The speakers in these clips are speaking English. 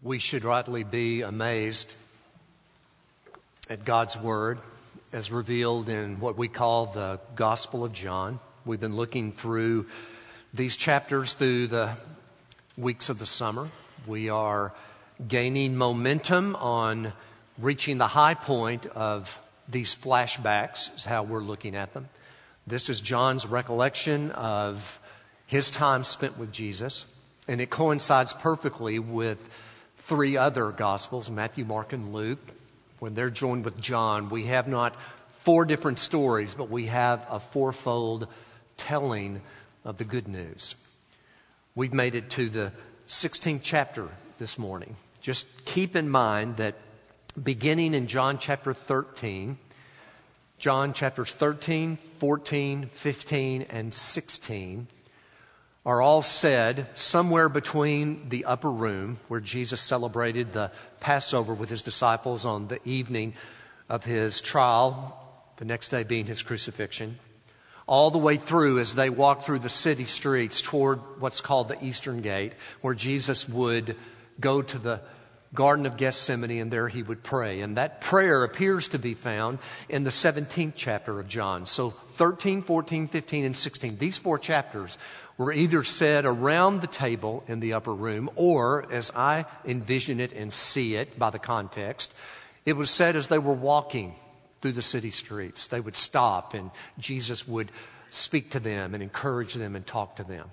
We should rightly be amazed at God's Word as revealed in what we call the Gospel of John. We've been looking through these chapters through the weeks of the summer. We are gaining momentum on reaching the high point of these flashbacks, is how we're looking at them. This is John's recollection of his time spent with Jesus, and it coincides perfectly with three other Gospels, Matthew, Mark, and Luke. When they're joined with John, we have not four different stories, but we have a fourfold telling of the good news. We've made it to the 16th chapter this morning. Just keep in mind that beginning in John chapter 13, John chapters 13, 14, 15, and 16 are all said somewhere between the upper room where Jesus celebrated the Passover with his disciples on the evening of his trial, the next day being his crucifixion, all the way through as they walked through the city streets toward what's called the Eastern Gate, where Jesus would go to the Garden of Gethsemane, and there he would pray. And that prayer appears to be found in the 17th chapter of John. So 13, 14, 15, and 16, these four chapters were either said around the table in the upper room, or, as I envision it and see it by the context, it was said as they were walking through the city streets. They would stop and Jesus would speak to them and encourage them and talk to them.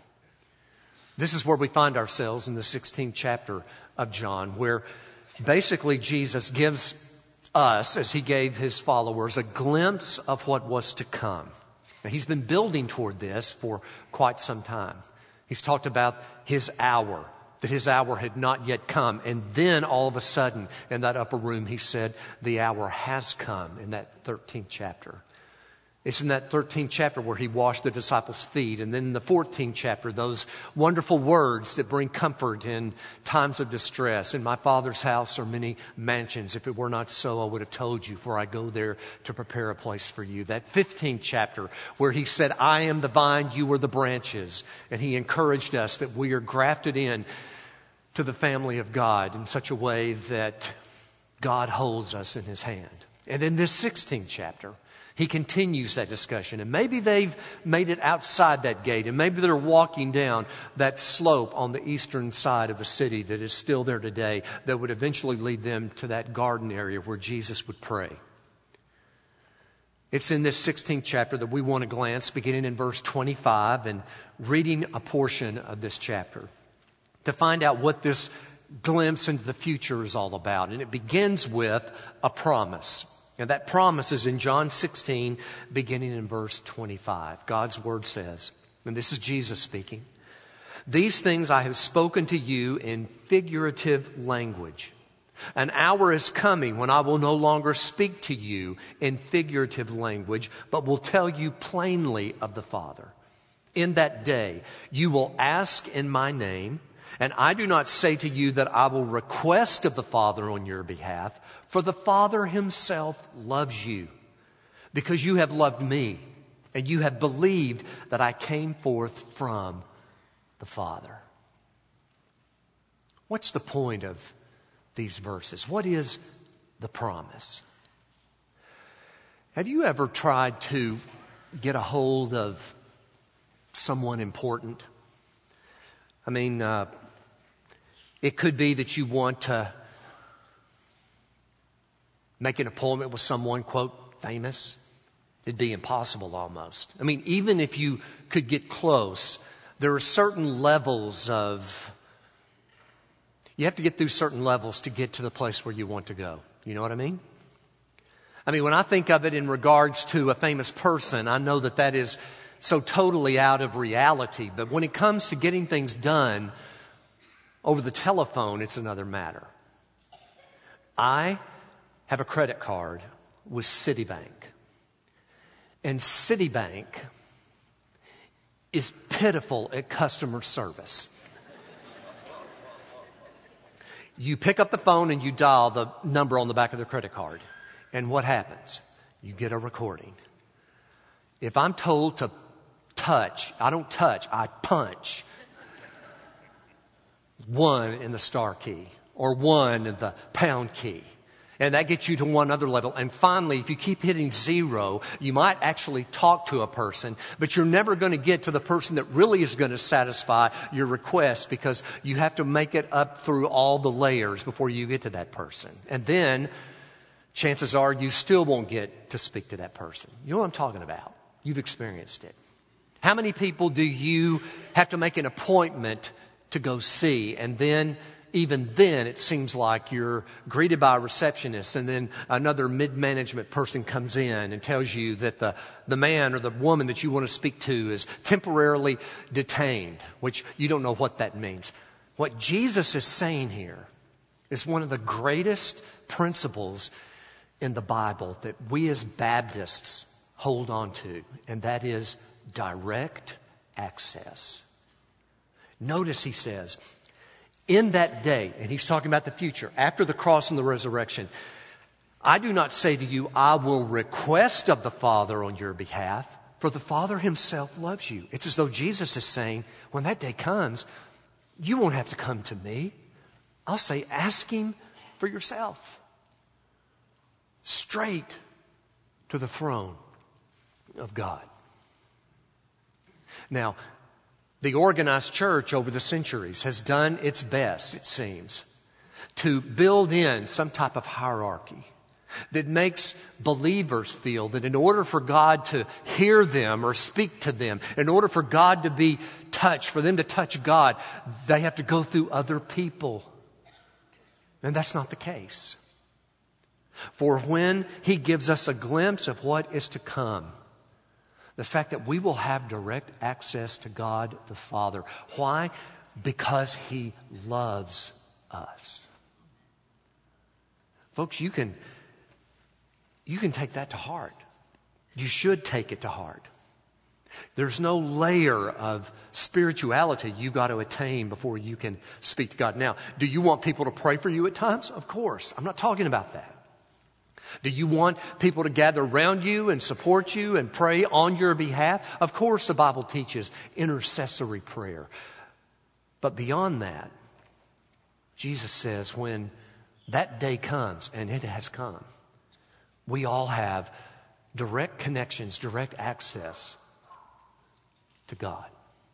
This is where we find ourselves in the 16th chapter of John, where basically Jesus gives us, as he gave his followers, a glimpse of what was to come. Now, he's been building toward this for quite some time. He's talked about his hour, that his hour had not yet come. And then all of a sudden, in that upper room, he said, the hour has come in that 13th chapter. It's in that 13th chapter where he washed the disciples' feet. And then in the 14th chapter, those wonderful words that bring comfort in times of distress. In my Father's house are many mansions. If it were not so, I would have told you, for I go there to prepare a place for you. That 15th chapter where he said, I am the vine, you are the branches. And he encouraged us that we are grafted in to the family of God in such a way that God holds us in his hand. And in this 16th chapter, he continues that discussion, and maybe they've made it outside that gate, and maybe they're walking down that slope on the eastern side of the city that is still there today that would eventually lead them to that garden area where Jesus would pray. It's in this 16th chapter that we want to glance, beginning in verse 25 and reading a portion of this chapter to find out what this glimpse into the future is all about. And it begins with a promise. And that promise is in John 16, beginning in verse 25. God's word says, and this is Jesus speaking, these things I have spoken to you in figurative language. An hour is coming when I will no longer speak to you in figurative language, but will tell you plainly of the Father. In that day, you will ask in my name, and I do not say to you that I will request of the Father on your behalf, for the Father himself loves you, because you have loved me, and you have believed that I came forth from the Father. What's the point of these verses? What is the promise? Have you ever tried to get a hold of someone important? I mean, it could be that you want to make an appointment with someone, quote, famous. It'd be impossible almost. I mean, even if you could get close, there are certain levels you have to get through certain levels to get to the place where you want to go. You know what I mean? I mean, when I think of it in regards to a famous person, I know that that is so totally out of reality. But when it comes to getting things done over the telephone, it's another matter. I have a credit card with Citibank. And Citibank is pitiful at customer service. You pick up the phone and you dial the number on the back of the credit card. And what happens? You get a recording. If I'm told to touch, I don't touch, I punch 1 in the star key. or 1 and the pound key. And that gets you to one other level. And finally, if you keep hitting 0, you might actually talk to a person, but you're never going to get to the person that really is going to satisfy your request, because you have to make it up through all the layers before you get to that person. And then chances are you still won't get to speak to that person. You know what I'm talking about. You've experienced it. How many people do you have to make an appointment to go see, and then even then it seems like you're greeted by a receptionist, and then another mid-management person comes in and tells you that the man or the woman that you want to speak to is temporarily detained, which you don't know what that means. What Jesus is saying here is one of the greatest principles in the Bible that we as Baptists hold on to, and that is direct access. Notice he says, in that day, and he's talking about the future, after the cross and the resurrection, I do not say to you, I will request of the Father on your behalf, for the Father himself loves you. It's as though Jesus is saying, when that day comes, you won't have to come to me. I'll say, ask him for yourself. Straight to the throne of God. Now, the organized church over the centuries has done its best, it seems, to build in some type of hierarchy that makes believers feel that in order for God to hear them or speak to them, in order for God to be touched, for them to touch God, they have to go through other people. And that's not the case. For when he gives us a glimpse of what is to come, the fact that we will have direct access to God the Father. Why? Because he loves us. Folks, you can take that to heart. You should take it to heart. There's no layer of spirituality you've got to attain before you can speak to God. Now, do you want people to pray for you at times? Of course. I'm not talking about that. Do you want people to gather around you and support you and pray on your behalf? Of course, the Bible teaches intercessory prayer. But beyond that, Jesus says when that day comes, and it has come, we all have direct connections, direct access to God.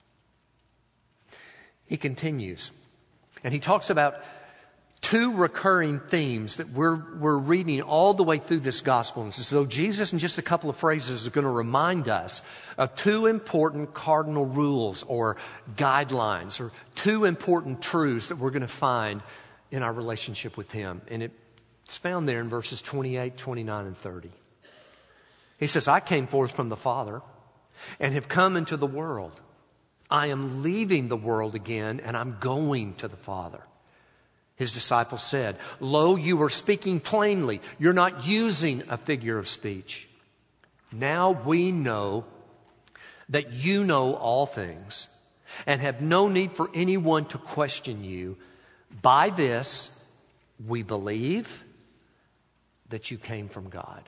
He continues, and he talks about two recurring themes that we're reading all the way through this gospel. And so Jesus, in just a couple of phrases, is going to remind us of two important cardinal rules or guidelines, or two important truths that we're going to find in our relationship with him. And it's found there in verses 28, 29, and 30. He says, I came forth from the Father and have come into the world. I am leaving the world again, and I'm going to the Father. His disciples said, Lo, you are speaking plainly. You're not using a figure of speech. Now we know that you know all things and have no need for anyone to question you. By this, we believe that you came from God.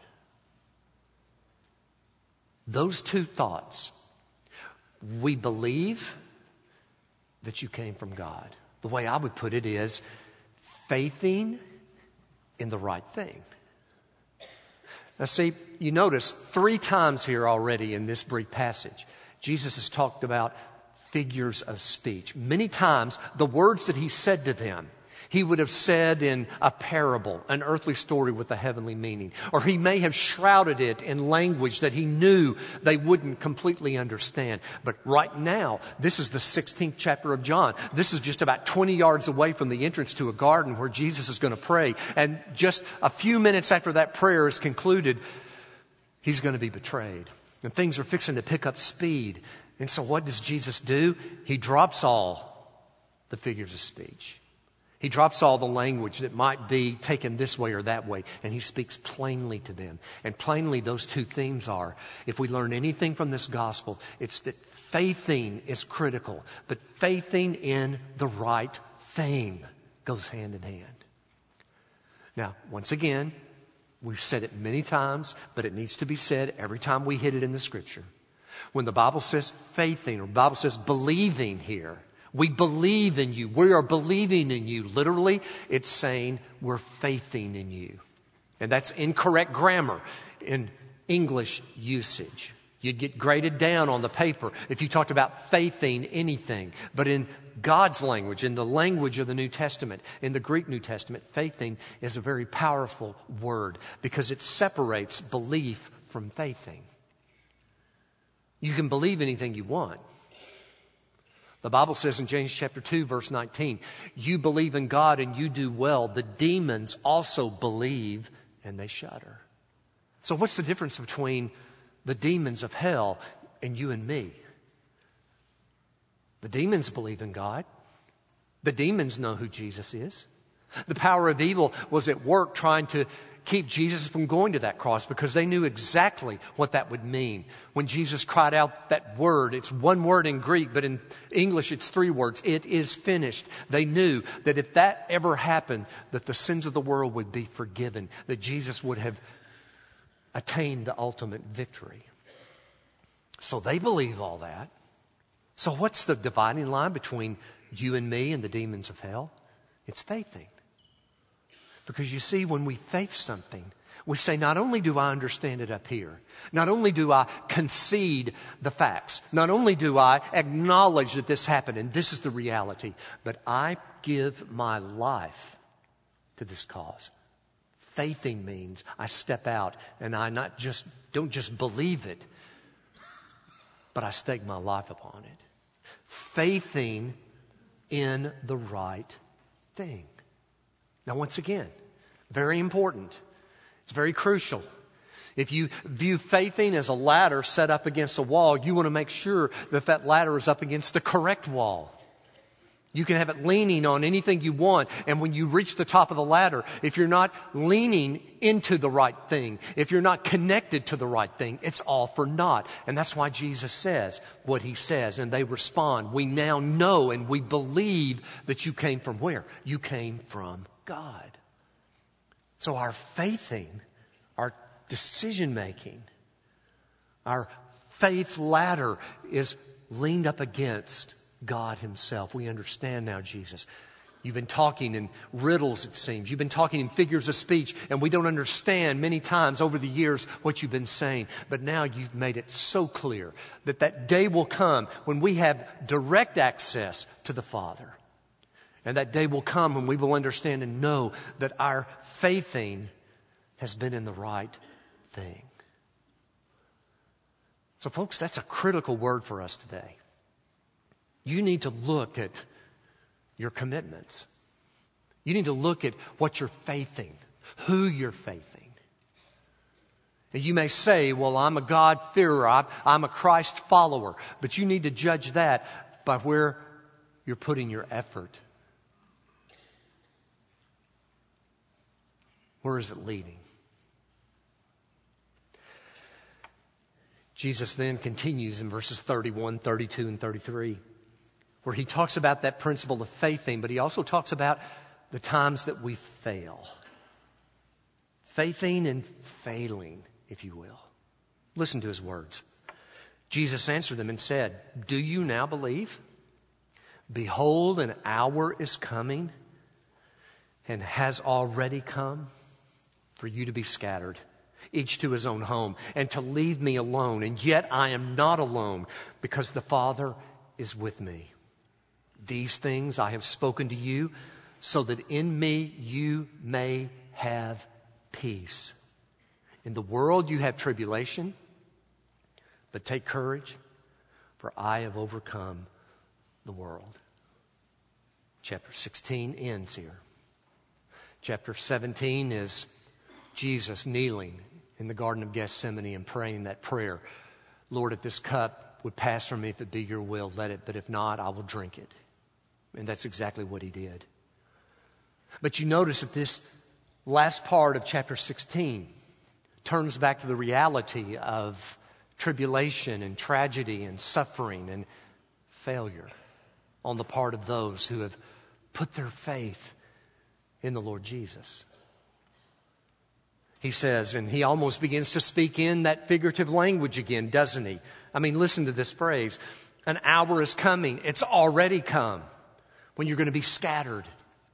Those two thoughts. We believe that you came from God. The way I would put it is, faithing in the right thing. Now see, you notice 3 times here already in this brief passage, Jesus has talked about figures of speech. Many times, the words that he said to them, he would have said in a parable, an earthly story with a heavenly meaning. Or he may have shrouded it in language that he knew they wouldn't completely understand. But right now, this is the 16th chapter of John. This is just about 20 yards away from the entrance to a garden where Jesus is going to pray. And just a few minutes after that prayer is concluded, he's going to be betrayed. And things are fixing to pick up speed. And so what does Jesus do? He drops all the figures of speech. He drops all the language that might be taken this way or that way, and he speaks plainly to them. And plainly, those two themes are, if we learn anything from this gospel, it's that faithing is critical, but faithing in the right thing goes hand in hand. Now, once again, we've said it many times, but it needs to be said every time we hit it in the Scripture. When the Bible says faithing, or the Bible says believing here, We believe in you. We are believing in you. Literally, it's saying we're faithing in you. And that's incorrect grammar in English usage. You'd get graded down on the paper if you talked about faithing anything. But in God's language, in the language of the New Testament, in the Greek New Testament, faithing is a very powerful word because it separates belief from faithing. You can believe anything you want. The Bible says in James chapter 2, verse 19, you believe in God and you do well. The demons also believe and they shudder. So what's the difference between the demons of hell and you and me? The demons believe in God. The demons know who Jesus is. The power of evil was at work trying to keep Jesus from going to that cross because they knew exactly what that would mean. When Jesus cried out that word, it's one word in Greek, but in English it's 3 words. It is finished. They knew that if that ever happened, that the sins of the world would be forgiven, that Jesus would have attained the ultimate victory. So they believe all that. So what's the dividing line between you and me and the demons of hell? It's faithing. Because you see, when we faith something, we say, not only do I understand it up here, not only do I concede the facts, not only do I acknowledge that this happened and this is the reality, but I give my life to this cause. Faithing means I step out and I don't just believe it, but I stake my life upon it. Faithing in the right thing. Now, once again, very important. It's very crucial. If you view faithing as a ladder set up against a wall, you want to make sure that that ladder is up against the correct wall. You can have it leaning on anything you want, and when you reach the top of the ladder, if you're not leaning into the right thing, if you're not connected to the right thing, it's all for naught. And that's why Jesus says what he says, and they respond, we now know and we believe that you came from where? You came from God. So our faithing, our decision making, our faith ladder is leaned up against God himself. We understand now, Jesus. You've been talking in riddles, it seems. You've been talking in figures of speech, and we don't understand many times over the years what you've been saying. But now you've made it so clear that that day will come when we have direct access to the Father. And that day will come when we will understand and know that our faithing has been in the right thing. So folks, that's a critical word for us today. You need to look at your commitments. You need to look at what you're faithing, who you're faithing. And you may say, well, I'm a God-fearer, I'm a Christ follower. But you need to judge that by where you're putting your effort. Where is it leading? Jesus then continues in verses 31, 32, and 33, where he talks about that principle of faithing, but he also talks about the times that we fail. Faithing and failing, if you will. Listen to his words. Jesus answered them and said, do you now believe? Behold, an hour is coming and has already come for you to be scattered, each to his own home, and to leave me alone. And yet I am not alone, because the Father is with me. These things I have spoken to you, so that in me you may have peace. In the world you have tribulation, but take courage, for I have overcome the world. Chapter 16 ends here. Chapter 17 is Jesus kneeling in the Garden of Gethsemane and praying that prayer. Lord, if this cup would pass from me, if it be your will, let it. But if not, I will drink it. And that's exactly what he did. But you notice that this last part of chapter 16 turns back to the reality of tribulation and tragedy and suffering and failure on the part of those who have put their faith in the Lord Jesus. He says, and he almost begins to speak in that figurative language again, doesn't he? I mean, listen to this phrase. An hour is coming. It's already come when you're going to be scattered.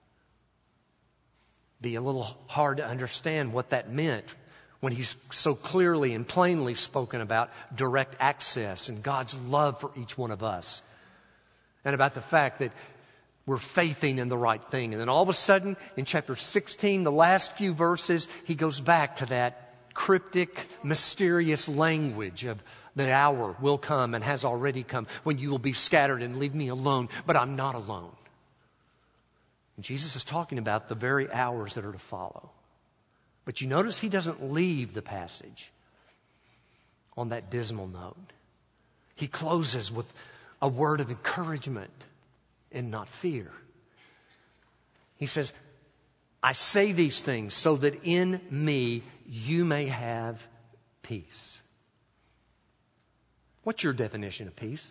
Be a little hard to understand what that meant when he's so clearly and plainly spoken about direct access and God's love for each one of us. And about the fact that we're faithing in the right thing. And then all of a sudden, in chapter 16, the last few verses, he goes back to that cryptic, mysterious language of the hour will come and has already come when you will be scattered and leave me alone. But I'm not alone. And Jesus is talking about the very hours that are to follow. But you notice he doesn't leave the passage on that dismal note. He closes with a word of encouragement and not fear. He says, I say these things so that in me you may have peace. What's your definition of peace?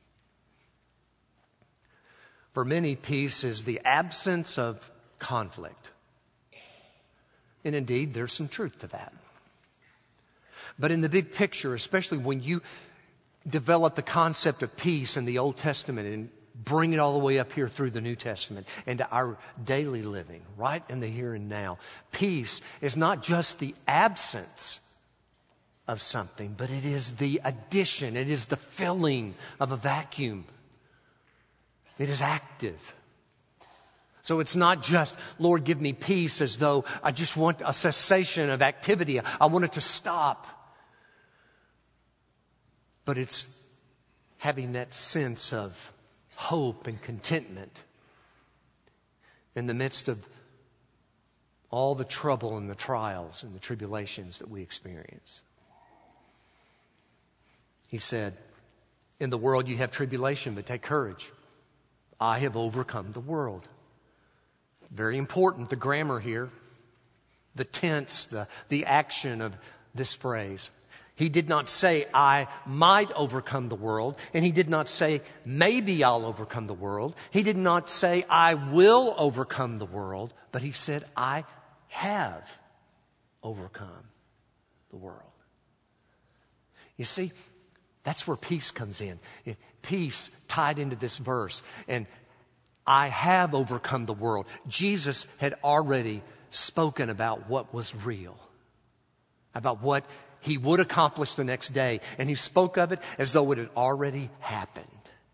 For many, peace is the absence of conflict. And indeed, there's some truth to that. But in the big picture, especially when you develop the concept of peace in the Old Testament and bring it all the way up here through the New Testament into our daily living, right in the here and now, peace is not just the absence of something, but it is the addition, it is the filling of a vacuum. It is active. So it's not just, Lord, give me peace, as though I just want a cessation of activity. I want it to stop. But it's having that sense of hope and contentment in the midst of all the trouble and the trials and the tribulations that we experience. He said, in the world you have tribulation, but take courage. I have overcome the world. Very important, the grammar here, the tense, the action of this phrase. He did not say, I might overcome the world. And he did not say, maybe I'll overcome the world. He did not say, I will overcome the world. But he said, I have overcome the world. You see, that's where peace comes in. Peace tied into this verse. And I have overcome the world. Jesus had already spoken about what was real, about what he would accomplish the next day. And he spoke of it as though it had already happened.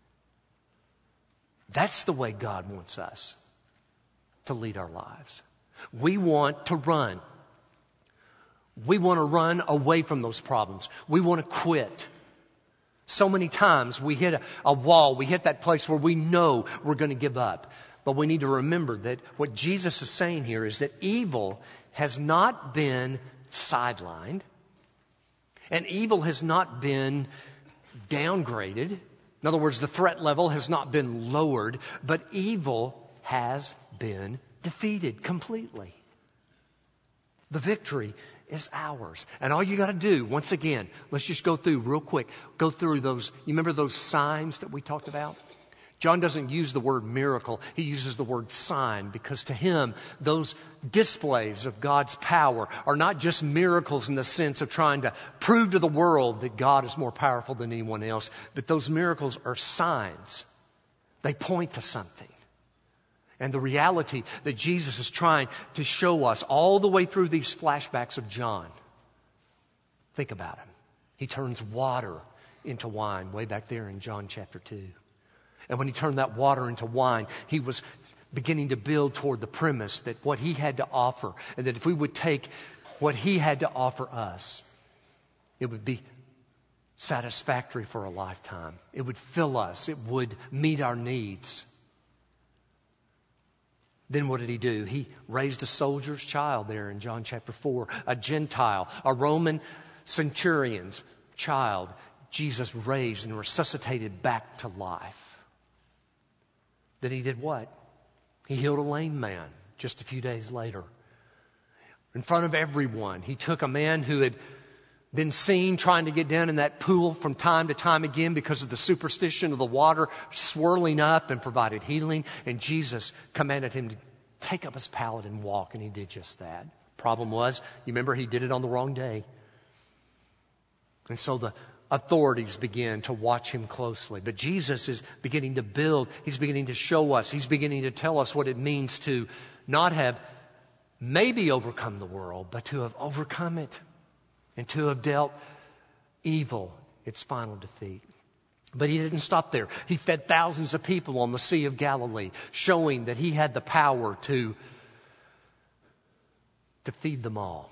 That's the way God wants us to lead our lives. We want to run. We want to run away from those problems. We want to quit. So many times we hit a wall, we hit that place where we know we're going to give up. But we need to remember that what Jesus is saying here is that evil has not been sidelined, and evil has not been downgraded. In other words, the threat level has not been lowered, but evil has been defeated completely. The victory is ours. And all you got to do, once again, let's just go through real quick. Go through those, you remember those signs that we talked about? John doesn't use the word miracle. He uses the word sign because to him, those displays of God's power are not just miracles in the sense of trying to prove to the world that God is more powerful than anyone else, but those miracles are signs. They point to something. And the reality that Jesus is trying to show us all the way through these flashbacks of John. Think about him. He turns water into wine way back there in John chapter 2. And when he turned that water into wine, he was beginning to build toward the premise that what he had to offer, and that if we would take what he had to offer us, it would be satisfactory for a lifetime. It would fill us. It would meet our needs. Then what did he do? He raised a soldier's child there in John chapter 4, a Gentile, a Roman centurion's child. Jesus raised and resuscitated back to life. Then he did what? He healed a lame man just a few days later. In front of everyone, he took a man who had been seen trying to get down in that pool from time to time again because of the superstition of the water swirling up, and provided healing. And Jesus commanded him to take up his pallet and walk, and he did just that. Problem was, you remember, he did it on the wrong day. And so the authorities begin to watch him closely. But Jesus is beginning to build. He's beginning to show us. He's beginning to tell us what it means to not have maybe overcome the world, but to have overcome it and to have dealt evil its final defeat. But he didn't stop there. He fed thousands of people on the Sea of Galilee, showing that he had the power to feed them all.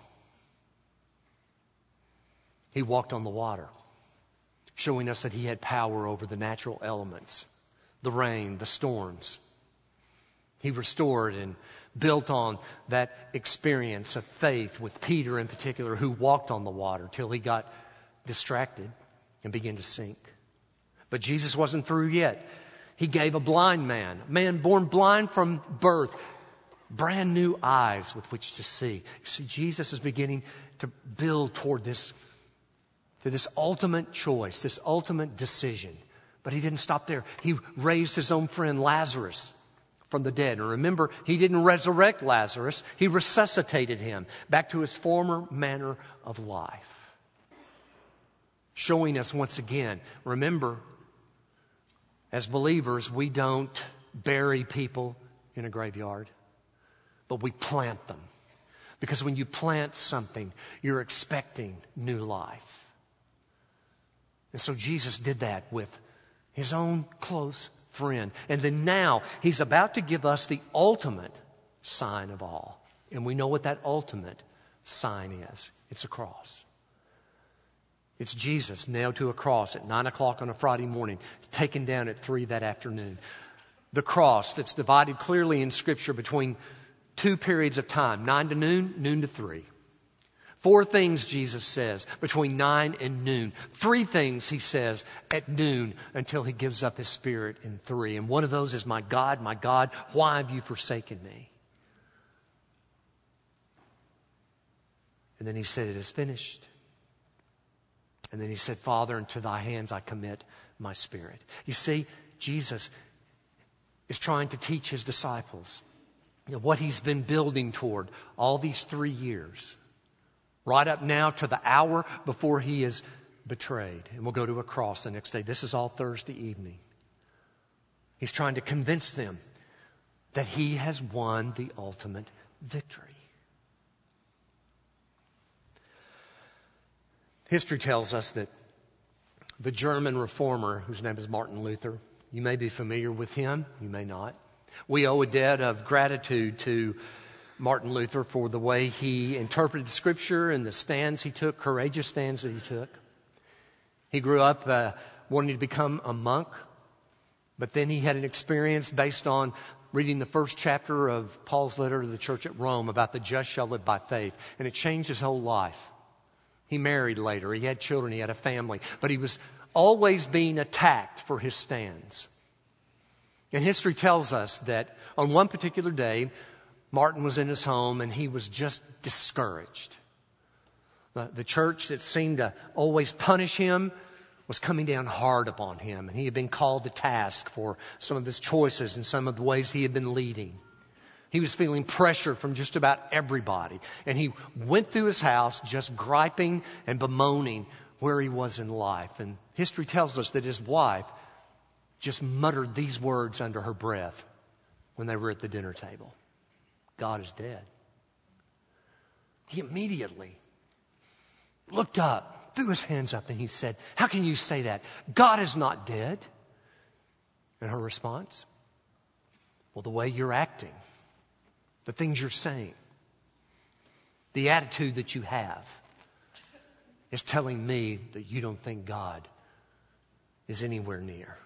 He walked on the water, showing us that he had power over the natural elements, the rain, the storms. He restored and built on that experience of faith with Peter in particular, who walked on the water till he got distracted and began to sink. But Jesus wasn't through yet. He gave a blind man, a man born blind from birth, brand new eyes with which to see. You see, Jesus is beginning to build toward this ultimate choice, this ultimate decision. But he didn't stop there. He raised his own friend Lazarus from the dead. And remember, he didn't resurrect Lazarus. He resuscitated him back to his former manner of life. Showing us once again, remember, as believers, we don't bury people in a graveyard, but we plant them. Because when you plant something, you're expecting new life. And so Jesus did that with his own close friend. And then now he's about to give us the ultimate sign of all. And we know what that ultimate sign is. It's a cross. It's Jesus nailed to a cross at 9 o'clock on a Friday morning, taken down at 3 that afternoon. The cross that's divided clearly in Scripture between two periods of time, 9 to noon, noon to 3. 4 things Jesus says between 9 and noon. 3 things he says at noon until he gives up his spirit in 3. And one of those is, my God, why have you forsaken me? And then he said, it is finished. And then he said, Father, into thy hands I commit my spirit. You see, Jesus is trying to teach his disciples what he's been building toward all these 3 years. Right up now to the hour before he is betrayed. And we'll go to a cross the next day. This is all Thursday evening. He's trying to convince them that he has won the ultimate victory. History tells us that the German reformer, whose name is Martin Luther, you may be familiar with him, you may not. We owe a debt of gratitude to Martin Luther for the way he interpreted Scripture and the stands he took, courageous stands that he took. He grew up wanting to become a monk, but then he had an experience based on reading the first chapter of Paul's letter to the church at Rome about the just shall live by faith, and it changed his whole life. He married later, he had children, he had a family, but he was always being attacked for his stands. And history tells us that on one particular day, Martin was in his home and he was just discouraged. The church that seemed to always punish him was coming down hard upon him. And he had been called to task for some of his choices and some of the ways he had been leading. He was feeling pressure from just about everybody. And he went through his house just griping and bemoaning where he was in life. And history tells us that his wife just muttered these words under her breath when they were at the dinner table. God is dead. He immediately looked up, threw his hands up, and he said, how can you say that? God is not dead. And her response, well, the way you're acting, the things you're saying, the attitude that you have is telling me that you don't think God is anywhere near.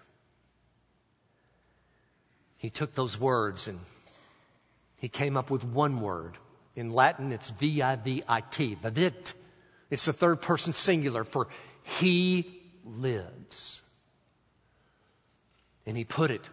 He took those words and he came up with one word. In Latin, it's vivit, vivit. It's the third person singular for he lives. And he put it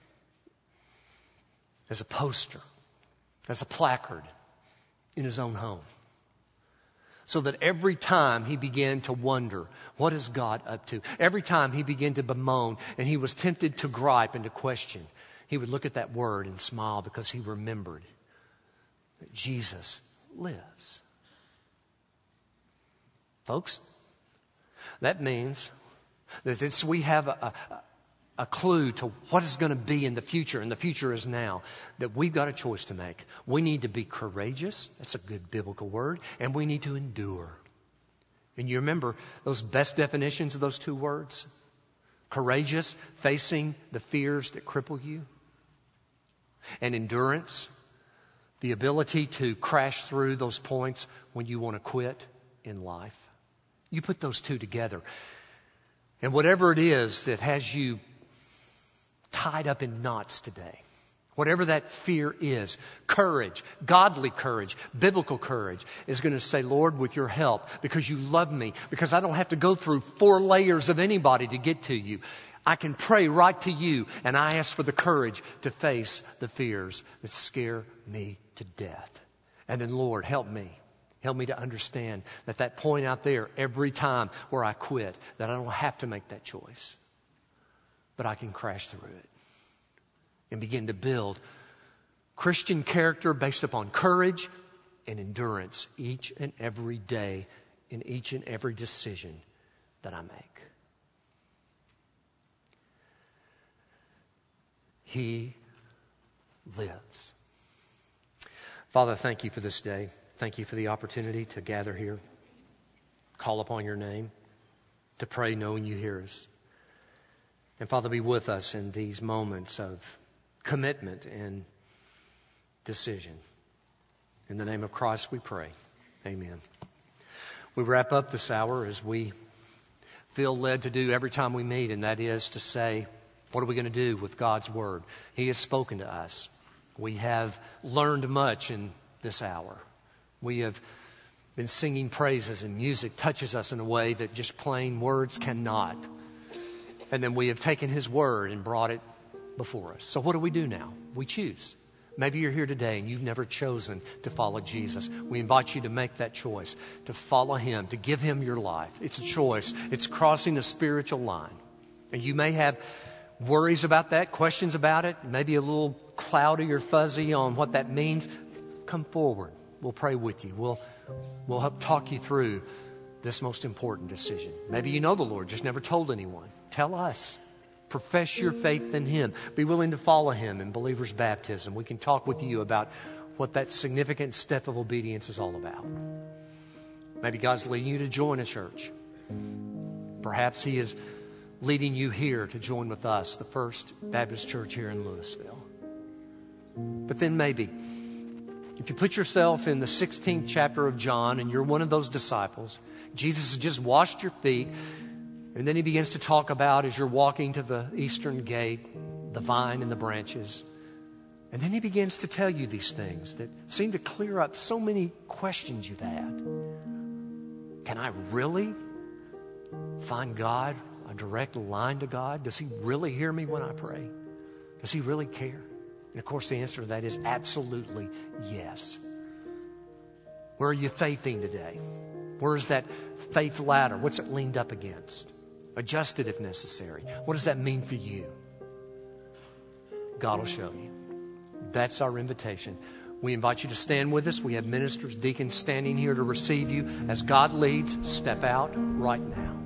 as a poster, as a placard in his own home. So that every time he began to wonder, what is God up to? Every time he began to bemoan and he was tempted to gripe and to question, he would look at that word and smile because he remembered that Jesus lives. Folks, That means that we have a clue to what is going to be in the future, and the future is now, that we've got a choice to make. We need to be courageous. That's a good biblical word. And we need to endure. And you remember those best definitions of those two words? Courageous, facing the fears that cripple you. And endurance, the ability to crash through those points when you want to quit in life. You put those two together. And whatever it is that has you tied up in knots today, whatever that fear is, courage, godly courage, biblical courage is going to say, Lord, with your help, because you love me, because I don't have to go through 4 layers of anybody to get to you. I can pray right to you, and I ask for the courage to face the fears that scare me to death. And then, Lord, help me. Help me to understand that point out there every time where I quit, that I don't have to make that choice, but I can crash through it and begin to build Christian character based upon courage and endurance each and every day in each and every decision that I make. He lives. Father, thank you for this day. Thank you for the opportunity to gather here, call upon your name, to pray knowing you hear us. And Father, be with us in these moments of commitment and decision. In the name of Christ we pray. Amen. We wrap up this hour as we feel led to do every time we meet, and that is to say, what are we going to do with God's Word? He has spoken to us. We have learned much in this hour. We have been singing praises, and music touches us in a way that just plain words cannot. And then we have taken His Word and brought it before us. So what do we do now? We choose. Maybe you're here today and you've never chosen to follow Jesus. We invite you to make that choice, to follow Him, to give Him your life. It's a choice. It's crossing a spiritual line. And you may have worries about that, questions about it, maybe a little cloudy or fuzzy on what that means. Come forward. We'll pray with you. We'll help talk you through this most important decision. Maybe you know the Lord, just never told anyone. Tell us. Profess your faith in Him. Be willing to follow Him in believer's baptism. We can talk with you about what that significant step of obedience is all about. Maybe God's leading you to join a church. Perhaps He is leading you here to join with us, the First Baptist Church here in Louisville. But then maybe, if you put yourself in the 16th chapter of John and you're one of those disciples, Jesus has just washed your feet, and then He begins to talk about, as you're walking to the eastern gate, the vine and the branches. And then He begins to tell you these things that seem to clear up so many questions you've had. Can I really find God, a direct line to God? Does He really hear me when I pray? Does He really care? And of course the answer to that is absolutely yes. Where are you faithing today? Where is that faith ladder? What's it leaned up against? Adjust it if necessary. What does that mean for you? God will show you. That's our invitation. We invite you to stand with us. We have ministers, deacons standing here to receive you. As God leads, step out right now.